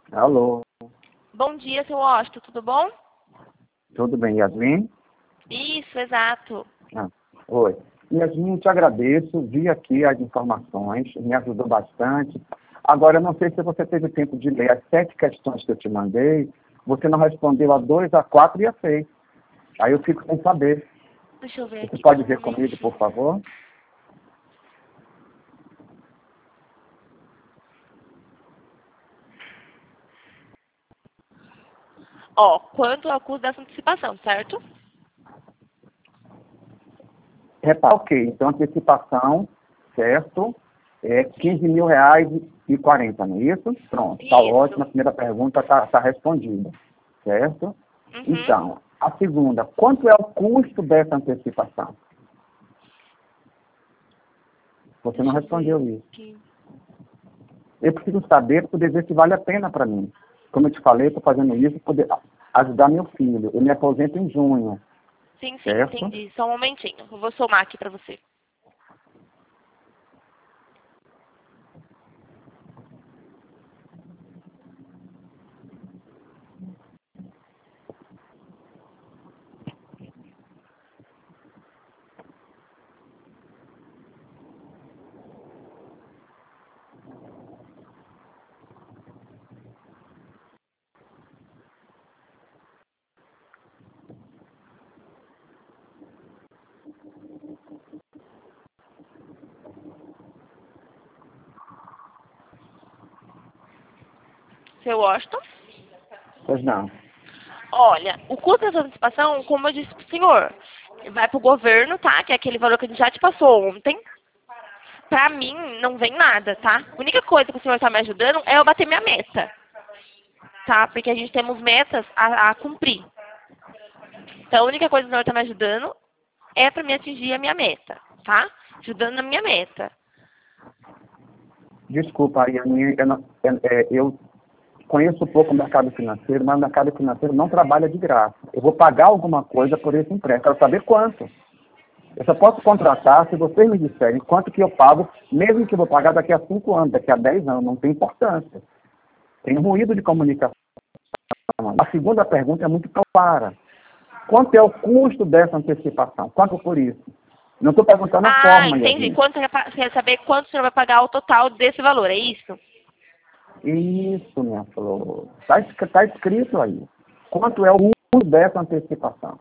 Alô, Bom dia, seu Washington, tudo bom? tudo bem, Yasmin? Isso, exato. Ah, oi. Yasmin, te agradeço, vi aqui as informações, me ajudou bastante. Agora, eu não sei se você teve tempo de ler as 7 questões que eu te mandei, você não respondeu a 2, a 4 e a 6. Aí eu fico sem saber. Deixa eu ver Você aqui, pode só um ver comigo, momentinho. por favor? Ó, quanto ao custo dessa antecipação, certo? Ok, então antecipação, certo? É 15 mil reais e 40, não é isso? Pronto, está ótimo, a Isso. primeira pergunta está respondida, certo? Uhum. Então, a segunda, quanto é o custo dessa antecipação? Você não Deixa eu ver respondeu isso. aqui. Eu preciso saber para poder ver se vale a pena para mim. Como eu te falei, estou fazendo isso para poder ajudar meu filho. Eu me aposento em junho, Sim, sim, certo? entendi. Só um momentinho. Eu vou somar aqui pra você. Seu Washington? Pois não. Olha, o custo dessa antecipação, como eu disse pro senhor, vai pro governo, tá? Que é aquele valor que a gente já te passou ontem. Pra mim, não vem nada, tá? A única coisa que o senhor tá me ajudando é eu bater minha meta, tá? Porque a gente temos metas a cumprir. Então, a única coisa que o senhor tá me ajudando é pra me atingir a minha meta, tá? Ajudando na minha meta. Desculpa, aí, eu conheço um pouco o mercado financeiro, mas o mercado financeiro não trabalha de graça. Eu vou pagar alguma coisa por esse empréstimo. Quero saber quanto. Eu só posso contratar se vocês me disserem quanto que eu pago, mesmo que eu vou pagar daqui a 5 anos, daqui a 10 anos. Não tem importância. Tem ruído de comunicação. A segunda pergunta é muito clara. Quanto é o custo dessa antecipação? Quanto por isso? Não estou perguntando a Ah, forma, entendi. Yasmin. Quanto você quer saber quanto o senhor vai pagar o total desse valor, é isso? Isso, minha flor. Está escrito aí. Quanto é o custo dessa antecipação?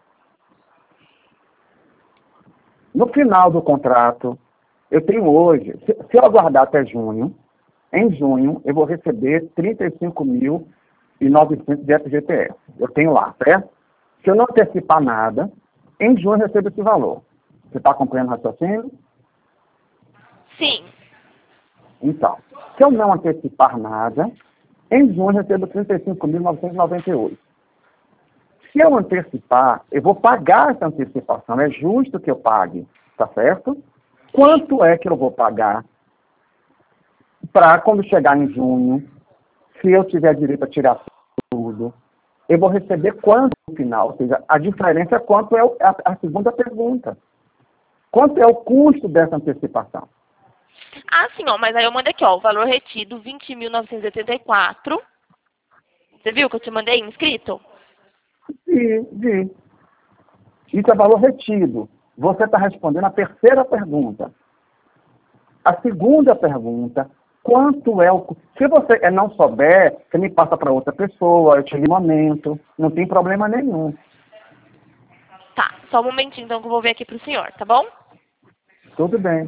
No final do contrato, eu tenho hoje, se eu aguardar até junho, em junho eu vou receber 35.900 de FGTS. Eu tenho lá, certo? Se eu não antecipar nada, em junho eu recebo esse valor. Você está acompanhando o raciocínio? Sim. Então, se eu não antecipar nada, em junho eu recebo 35.998. Se eu antecipar, eu vou pagar essa antecipação. É justo que eu pague, tá certo? Quanto é que eu vou pagar para quando chegar em junho, se eu tiver direito a tirar tudo, eu vou receber quanto no final? Ou seja, a diferença é quanto é a segunda pergunta. Quanto é o custo dessa antecipação? Ah, sim, ó, mas aí eu mandei aqui, ó, o valor retido, 20.984. Você viu que eu te mandei inscrito? De. Isso é valor retido. Você está respondendo a terceira pergunta. A segunda pergunta, quanto é o... Se você não souber, você me passa para outra pessoa, eu te momento, não tem problema nenhum. Tá, só um momentinho então que eu vou ver aqui pro senhor, tá bom? Tudo bem.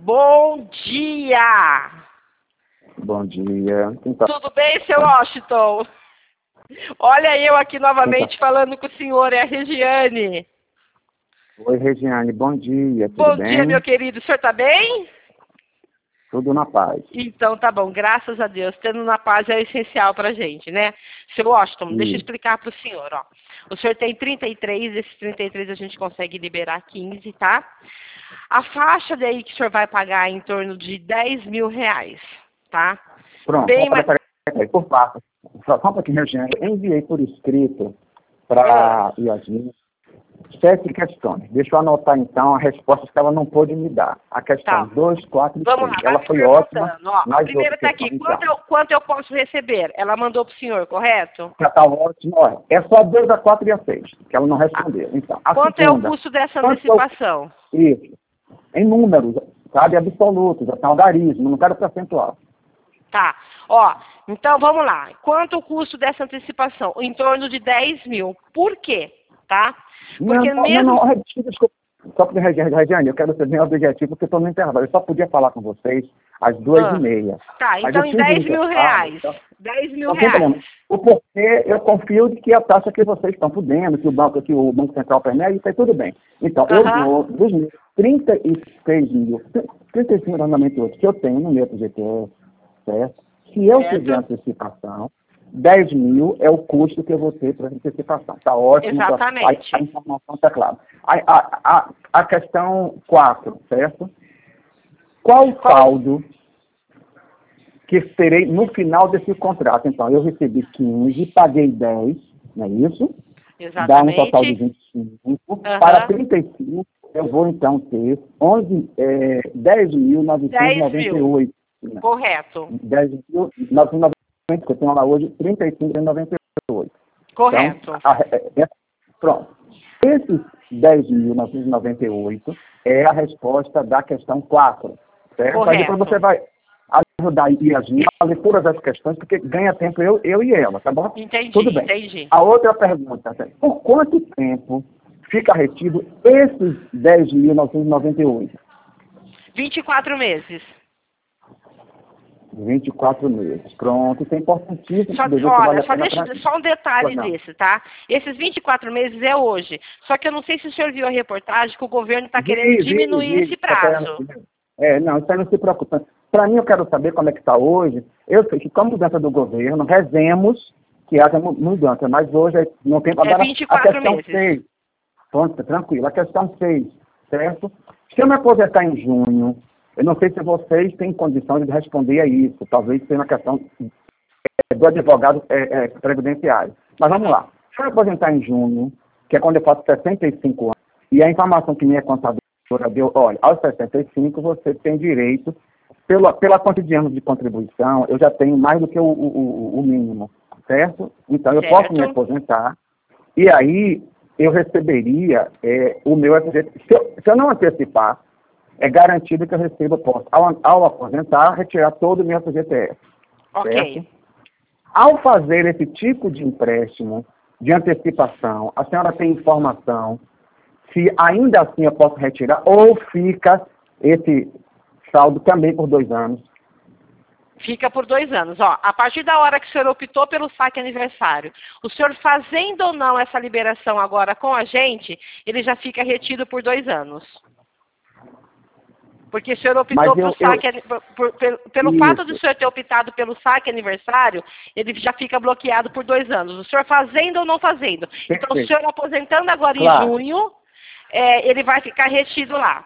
Bom dia! Bom dia. Tudo bem, seu Washington? Olha eu aqui novamente falando com o senhor, é a Regiane. Oi, Regiane, bom dia, tudo Bom bem? dia, meu querido. O senhor tá bem? Tudo na paz. Então tá bom, graças a Deus. Tendo na paz é essencial pra gente, né? Seu Washington, deixa eu explicar pro senhor, ó. O senhor tem 33, esses 33 a gente consegue liberar 15, tá? A faixa daí que o senhor vai pagar é em torno de 10 mil reais, tá? Pronto, Bem, peraí, por parte. Só um pouquinho, Regiane. Eu enviei por escrito para Yasmin 7 questões. Deixa eu anotar, então, a resposta que ela não pôde me dar. A questão 2, 4 e 6. Vamos lá, Ela foi ótima. Ó, a primeira está aqui. Quanto eu posso receber? Ela mandou para o senhor, correto? Já está ótimo. Olha, é só 2, a 4 e a 6, que ela não respondeu. Então, quanto segunda, é o custo dessa antecipação? Isso. Em números, sabe, absolutos, é algarismo, não quero percentual. Tá. Ó, então vamos lá. Quanto o custo dessa antecipação? Em torno de 10 mil. Por quê? Tá? Porque Desculpa. Só porque, Regiane, eu quero ser bem objetivo, porque estou no intervalo. Eu só podia falar com vocês às 2h30. Tá, então em 10 mil reais. Então, 10 mil reais. O porquê, eu confio de que a taxa que vocês estão podendo, que o Banco Central permite, está tudo bem. Então, eu dou dos meus 36 mil, 35 andamentos que eu tenho no meu GTS, certo? Se eu fizer antecipação, 10 mil é o custo que eu vou ter para antecipação. Está ótimo. Exatamente. A informação está clara. A questão 4, certo? Qual o saldo que terei no final desse contrato? Então, eu recebi 15, paguei 10, não é isso? Exatamente. Dá um total de 25. Para 35, eu vou, então, ter 10.998. Correto. 10.998, que eu tenho lá hoje, 35,98. Correto. Então, pronto. Esses 10.998 é a resposta da questão 4. Certo? Aí depois você vai ajudar a Yasmin a fazer todas as questões, porque ganha tempo eu e ela, tá bom? Entendi, tudo bem. Entendi. A outra pergunta, por quanto tempo fica retido esses 10.998? 24 meses. 24 meses. Pronto, isso é importantíssimo. Só um detalhe desse, tá? Esses 24 meses é hoje. Só que eu não sei se o senhor viu a reportagem que o governo está querendo diminuir esse prazo. Não, isso aí não se preocupa. Para mim, eu quero saber como é que está hoje. Eu sei que, como mudança do governo, rezemos que haja mudança, mas hoje não tem... Agora, 24 a questão meses. 6. Pronto, tranquilo. A questão 6, certo? Se eu me aposentar em junho, eu não sei se vocês têm condições de responder a isso. Talvez seja uma questão do advogado previdenciário. Mas vamos lá. Se eu me aposentar em junho, que é quando eu faço 65 anos, e a informação que minha contadora deu, olha, aos 65 você tem direito, pela quantidade de anos de contribuição, eu já tenho mais do que o mínimo, certo? Então eu posso me aposentar, e aí eu receberia o meu FGTS. Se eu não antecipar, é garantido que eu receba, posso, ao aposentar, retirar todo o meu FGTS. Ok. Certo? Ao fazer esse tipo de empréstimo, de antecipação, a senhora tem informação se ainda assim eu posso retirar ou fica esse saldo também por 2 anos? Fica por 2 anos. Ó, a partir da hora que o senhor optou pelo saque aniversário, o senhor fazendo ou não essa liberação agora com a gente, ele já fica retido por 2 anos. Porque o senhor optou pelo saque, pelo fato de o senhor ter optado pelo saque aniversário, ele já fica bloqueado por 2 anos. O senhor fazendo ou não fazendo. Perfeito. Então, o senhor aposentando agora em junho, ele vai ficar retido lá.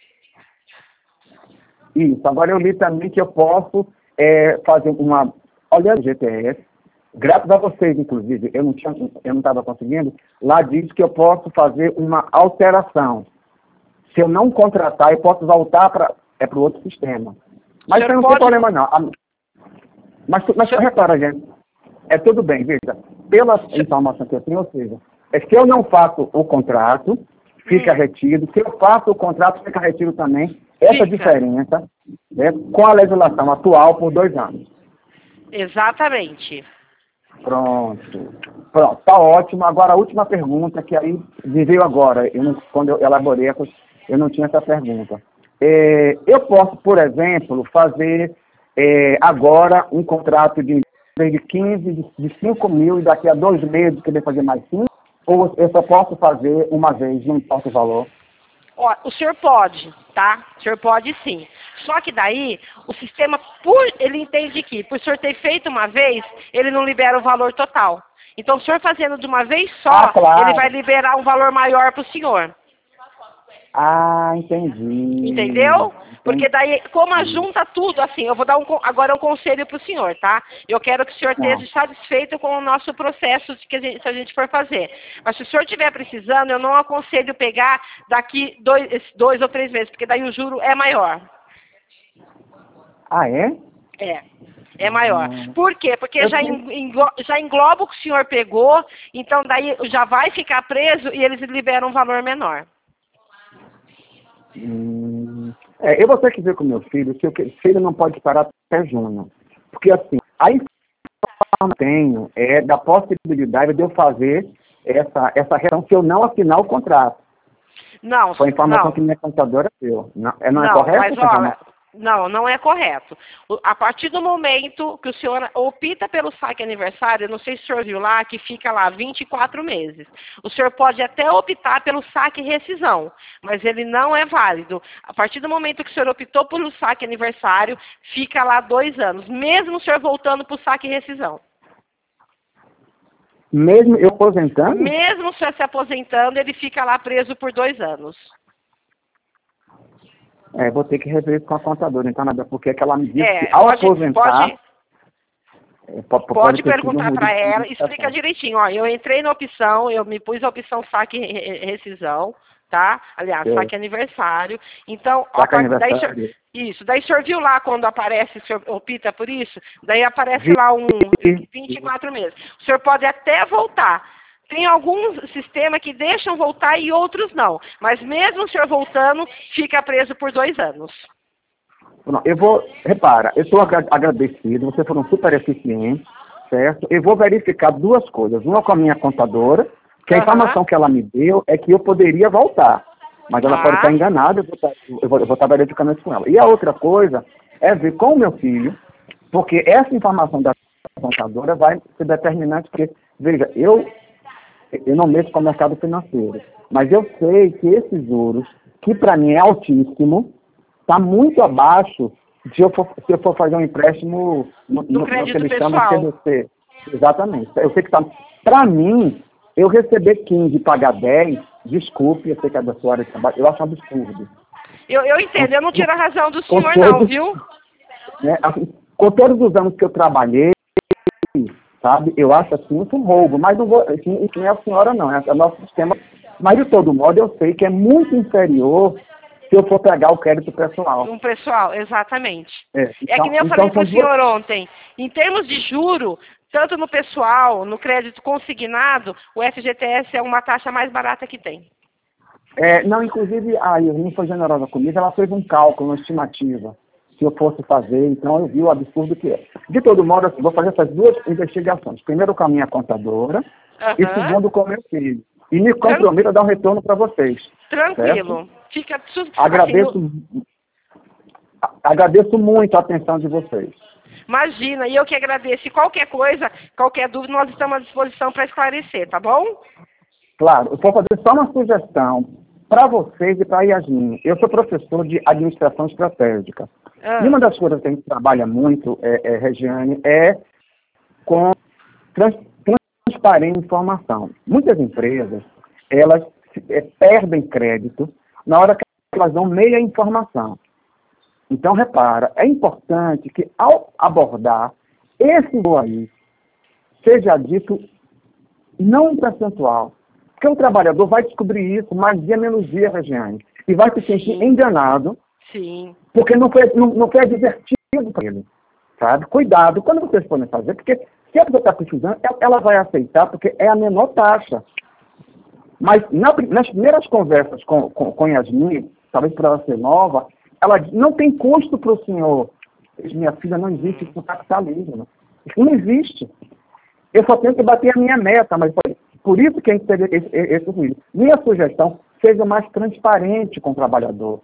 Isso. Agora eu li também que eu posso fazer uma... Olha o GTS, graças a vocês, inclusive, eu não estava conseguindo, lá diz que eu posso fazer uma alteração. Se eu não contratar, eu posso voltar para o outro sistema. Mas não tem problema, não. Mas repara, gente, é tudo bem, veja. Pela informação que eu tenho, ou seja, se eu não faço o contrato, fica retido. Se eu faço o contrato, fica retido também. Essa diferença, né, com a legislação atual por 2 anos. Exatamente. Pronto, tá ótimo. Agora a última pergunta, que aí me veio agora. Quando eu elaborei, eu não tinha essa pergunta. eu posso, por exemplo, fazer agora um contrato de 15, de 5 mil, e daqui a 2 meses querer fazer mais 5, ou eu só posso fazer uma vez, não importa o valor? Ó, o senhor pode, tá? O senhor pode sim. Só que daí, o sistema, ele entende que, por o senhor ter feito uma vez, ele não libera o valor total. Então, o senhor fazendo de uma vez só, claro. ele vai liberar um valor maior para o senhor. Entendi. Entendeu? Porque daí, como junta tudo, assim, eu vou dar agora um conselho para o senhor, tá? Eu quero que o senhor esteja satisfeito com o nosso processo se a gente for fazer. Mas se o senhor estiver precisando, eu não aconselho pegar daqui 2 ou 3 meses, porque daí o juro é maior. É? É maior. Por quê? Porque já engloba o que o senhor pegou, então daí já vai ficar preso e eles liberam um valor menor. Eu vou ter que ver com meu filho se ele não pode parar até junho. Porque, assim, a informação que eu tenho é da possibilidade de eu fazer essa reação se eu não assinar o contrato. Não, foi a informação que minha contadora deu. Não é correto? Mas, não é correto. A partir do momento que o senhor opta pelo saque aniversário, eu não sei se o senhor viu lá, que fica lá 24 meses. O senhor pode até optar pelo saque rescisão, mas ele não é válido. A partir do momento que o senhor optou pelo saque aniversário, fica lá 2 anos, mesmo o senhor voltando para o saque rescisão. Mesmo eu aposentando? Mesmo o senhor se aposentando, ele fica lá preso por 2 anos. Vou ter que rever isso com a contadora, então, porque é que ela me disse que ao aposentar... Pode perguntar para ela, explica direitinho. Ó, eu entrei na opção, eu me pus a opção saque rescisão, tá? Aliás, saque aniversário. Então, daí o senhor viu lá quando aparece, o senhor opta por isso? Daí aparece lá 24 meses. O senhor pode até voltar. Tem alguns sistemas que deixam voltar e outros não. Mas mesmo o senhor voltando, fica preso por 2 anos. Repara, eu estou agradecido, vocês foram super eficientes, certo? Eu vou verificar 2 coisas. Uma com a minha contadora, que a informação que ela me deu é que eu poderia voltar. Mas ela pode estar enganada, eu vou estar verificando isso com ela. E a outra coisa é ver com o meu filho, porque essa informação da contadora vai ser determinante, porque, veja, eu não mexo com o mercado financeiro, mas eu sei que esses juros, que para mim é altíssimo, está muito abaixo se eu for fazer um empréstimo no crédito que eles pessoal. chamam de CDC. Exatamente. Eu sei que está... Para mim, eu receber 15 e pagar 10, desculpe, eu sei que é da sua área de trabalho, eu acho um absurdo. Eu entendo, eu não tiro a razão do senhor não, viu? Assim, com todos os anos que eu trabalhei, sabe, eu acho assim, isso um roubo, mas não vou, assim, isso não é a senhora não, é o nosso sistema, mas de todo modo eu sei que é muito inferior se eu for pegar o crédito pessoal. Um pessoal, exatamente. Então, que nem eu falei para o senhor ontem, em termos de juro, tanto no pessoal, no crédito consignado, o FGTS é uma taxa mais barata que tem. Não, inclusive, a Irene foi generosa comigo, ela fez um cálculo, uma estimativa, se eu fosse fazer, então eu vi o absurdo que é. De todo modo, assim, vou fazer essas 2 investigações. Primeiro com a minha contadora e segundo com o meu filho. E me comprometo a dar um retorno para vocês. Tranquilo. Fica agradeço muito a atenção de vocês. Imagina, e eu que agradeço. E qualquer coisa, qualquer dúvida, nós estamos à disposição para esclarecer, tá bom? Claro, eu vou fazer só uma sugestão para vocês e para a Yasmin. Eu sou professor de administração estratégica. E uma das coisas que a gente trabalha muito, Regiane, é com transparência de informação. Muitas empresas, elas perdem crédito na hora que elas dão meia informação. Então, repara, é importante que ao abordar esse aí, seja dito não um percentual. Porque o trabalhador vai descobrir isso mais dia menos dia, Regiane, e vai se sentir enganado, porque não foi advertido para ele, sabe? Cuidado quando vocês podem fazer, porque se a pessoa está precisando, ela vai aceitar, porque é a menor taxa. Mas nas primeiras conversas com Yasmin, talvez por ela ser nova, ela diz, não tem custo para o senhor. Minha filha, não existe isso no capitalismo. Isso não existe. Eu só tenho que bater a minha meta, mas por isso que a gente teve esse ruído. Minha sugestão, seja mais transparente com o trabalhador.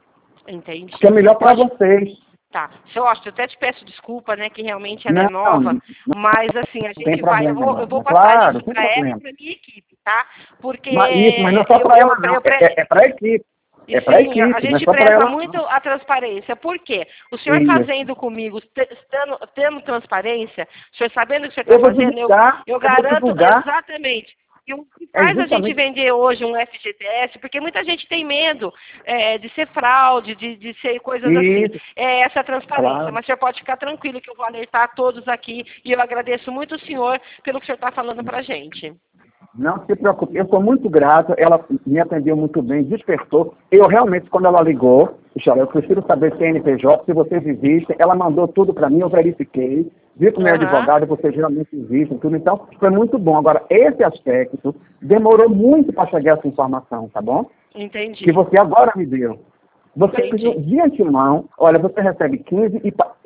Entendi. Que é melhor para vocês. Tá. Seu Austin, eu até te peço desculpa, né, que realmente ela é nova, mas assim, a gente vai, eu vou passar isso para ela e para minha equipe, tá? Porque mas não é só para ela, não. É para a equipe. É para a equipe, a gente preza muito a transparência. Por quê? O senhor fazendo comigo, tendo transparência, o senhor sabendo o que o senhor está fazendo, eu garanto exatamente. E o que faz a gente vender hoje um FGTS, porque muita gente tem medo de ser fraude, de ser coisas assim. É essa transparência. Claro. Mas o senhor pode ficar tranquilo que eu vou alertar todos aqui e eu agradeço muito o senhor pelo que o senhor está falando para a gente. Não se preocupe, eu sou muito grato, ela me atendeu muito bem, despertou. Eu realmente, quando ela ligou, eu prefiro saber CNPJ, se vocês existem, ela mandou tudo para mim, eu verifiquei, vi com o meu advogado, vocês realmente existem, tudo, então foi muito bom. Agora, esse aspecto demorou muito para chegar essa informação, tá bom? Entendi. Que você agora me deu. Você de antemão, olha, você recebe 15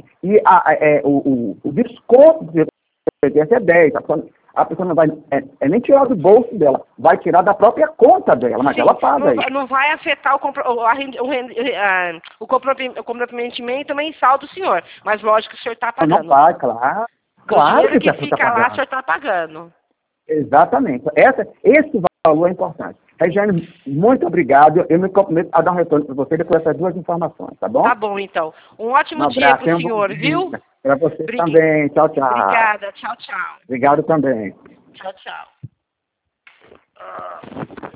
o desconto do FGTS é 10, a pessoa não vai nem tirar do bolso dela, vai tirar da própria conta dela, mas ela paga isso. Não vai afetar o comprometimento mensal do senhor, mas lógico que o senhor está pagando. Não vai, claro. Claro que fica tá lá, o senhor está pagando. Exatamente. Esse valor é importante. Regiane, muito obrigado. Eu me comprometo a dar um retorno para você depois dessas duas informações, tá bom? Tá bom, então. Um ótimo dia para o senhor, viu? Para você também. Tchau, tchau. Obrigada. Tchau, tchau. Obrigado também. Tchau, tchau.